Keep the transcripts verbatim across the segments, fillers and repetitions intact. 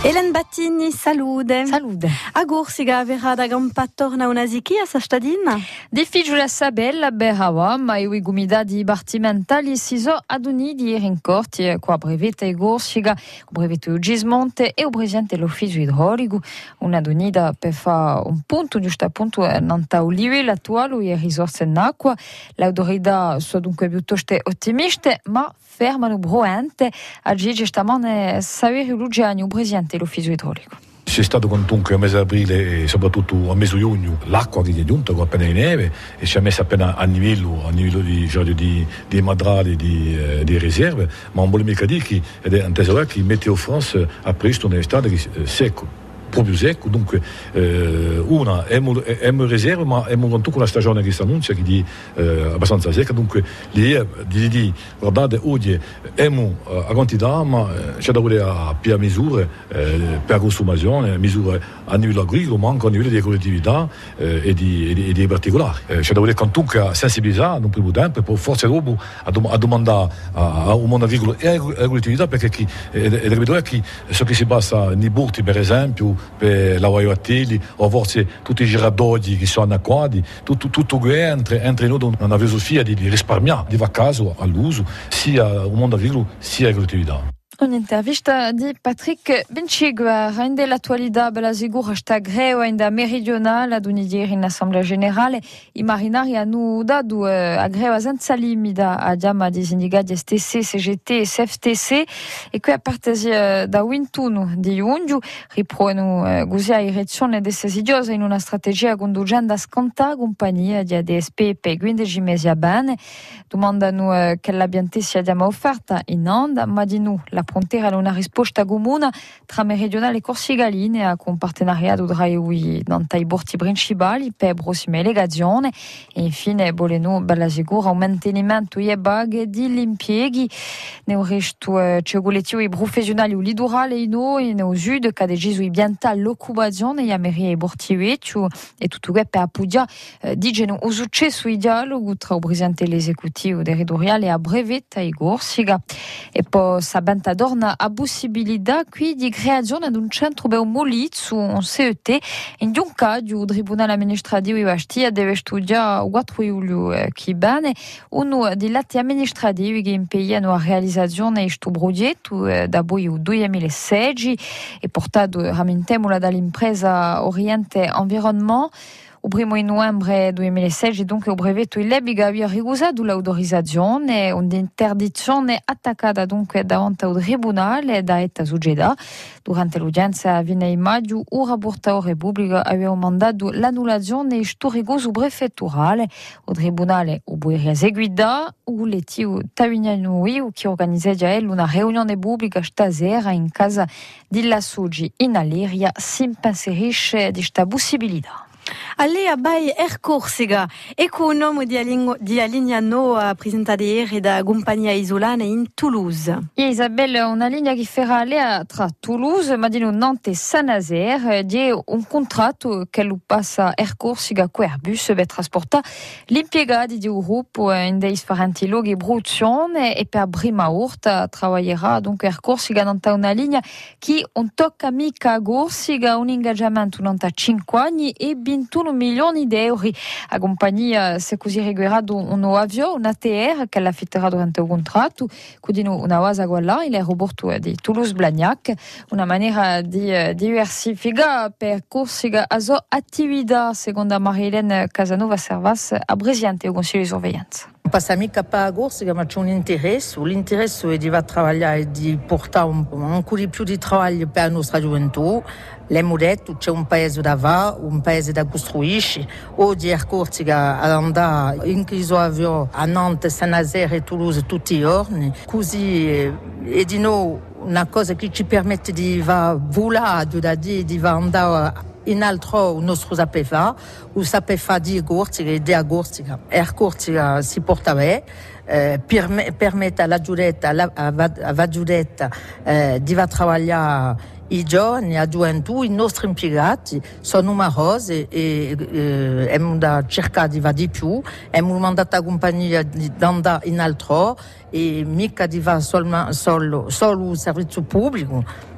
Elen Battini, salute. Salute. A Corsica verrà da Gampa torna una zichia a stadina? Difficile a sapere, behawa, ma i gumida dipartimentali si sono aduniti rincorti qua brevetta e Corsica, brevetta e Gismonte e il presidente dell'ufficio idrolico, una dunida per fare un punto, giusto appunto, non ta livello attuale e risorse in acqua. L'autorità sono dunque piuttosto ottimiste, ma fermano bruente. Oggi stamane sapere Lugiani, il presidente dell'ufficio idrolico. C'è stato comunque a mese aprile e soprattutto a mese giugno l'acqua che è giunta con appena di neve e ci ha messo appena a livello, a livello di, cioè, di, di madrali, di, eh, di riserve, ma non vuole mica dire che è un tesoro che Meteo France ha previsto un'estate eh, secco. Proprio secco, dunque eh, una è una riserva, ma è molto con la stagione che si annuncia che è eh, abbastanza secca, dunque lì di, di guardate oggi è a quantità, ma c'è da volere a più misure eh, per consumazione, misure a livello agricolo, ma anche a livello di collettività eh, e, di, e, di, e di particolari. Eh, c'è da volere comunque sensibilizzare non primo tempo, per forse dopo a, dom- a domandare al mondo agricolo e alla collettività, perché chi è da che so che si basa nei borti per esempio per la Vaiatelli o forse tutti i giradogli che sono acquati, tutto, tutto che entra, entra in noi una filosofia di, di risparmiare, di va a caso all'uso sia al mondo agricolo sia alla collettività. Un'intervista di Patrick Bencigua, rende l'attualità bella sicura sta greve in da meridionale ad un'idea in assemblea generale. I marinari hanno dato eh, a greve senza limite a chiama di sindicati S T C, C G T e S F T C e qui a partire eh, da ventuno di giugno riprendono eh, così a direzione decidiosa in una strategia conducendo a scontare compagnia di A D S P per quindici mesi a bene. Domandano eh, che l'ambiente sia diamo offerta in onda, ma di noi la frontiera è una risposta comune tra meridionale e corsicaline con partenariato tra i borti principali per prossime legazioni e infine volendo bella sicura un mantenimento e baghe di impieghi nel resto c'è collettivo i professionali litorale in noi nel sud che ha deciso di piantare l'occupazione e meri e borti vecchio e tutto questo per appoggiare eh, dicono o successo il dialogo tra il presidente dell'esecutivo territoriale a Brevetta e Corsica e poi Sabenta torna a possibilità qui di creazione di un centro per un molizzo, un C E T, in un caso il Tribunale amministrativo di Bastia deve studiare il quattro luglio che bene, uno degli atti amministrativi che impegnano la realizzazione di questo progetto da poi il duemilasedici e portato ramentiamola dall'impresa Oriente Environnement. Il primo novembre duemilasedici, dunque, il brevetto illegico aveva ricusato l'autorizzazione, un'interdizione attaccata dunque davanti al tribunale da etta suggeda. Durante l'udienza in maggio, il rapportore Repubblica aveva mandato l'annullazione storico prefetturale. Il tribunale ha eseguito il collettivo Tavignano che organizza già una riunione pubblica stasera in casa di La Soggi in Alleria, si impensierisce di questa possibilità. Allea by Air Corsica, economo di, Aligno, di Alignano a presentare ieri da compagnia isolana in Toulouse. E Isabelle, una linea che farà allea tra Toulouse, ma di Nantes e Saint-Nazaire, di un contratto che lo passa Air Corsica con Airbus per trasportare l'impiegati di un gruppo in dei differenti luoghi di produzione e per prima volta lavorerà dunque Air Corsica in una linea che non tocca mica a Corsica, un ingaggiamento non da cinque anni e ventuno milioni di euro. La compagnia si è così regolato un nuovo avione, un A T R, che l'affitterà durante il contratto, quindi una cosa quella, l'aeroporto di Toulouse-Blagnac, una maniera di diversificare per Corsica la sua attività, secondo Marilene Casanova Servas, a Presidente del Consiglio di Sorveglianza. Non passa mica per Corsica, ma c'è un interesse. L'interesse è di lavorare e di portare un, un po' di più di lavoro per la nostra gioventù. L'abbiamo detto, c'è un paese da fare, un paese da costruire. Oggi Air Corsica andrà in questo avione a Nantes, Saint-Nazaire e Toulouse tutti i giorni. Così è di noi una cosa che ci permette di volare, di andare in altro il nostro sapeva, il sapeva di Corsica e di Corsica. Air Corsica si porta bene, eh, permette alla giudetta, alla, alla giudetta eh, di lavorare i giovani, la gioventù, i nostri impiegati sono numerosi e eh, abbiamo cercato di fare di più, abbiamo mandato la compagnia di andare in altro e mica di fare solo, solo, solo il servizio pubblico.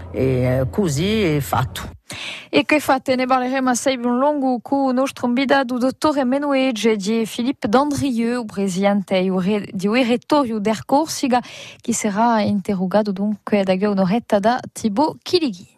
e così è fatto. E che fate ne parleremo assai più lungo con il nostro invitato dottore Menuege di Philippe Dandrieux, presidente di Uiretorio der Corsica, che sarà interrogato dunque da un'oretta da Thibaut Chilighi.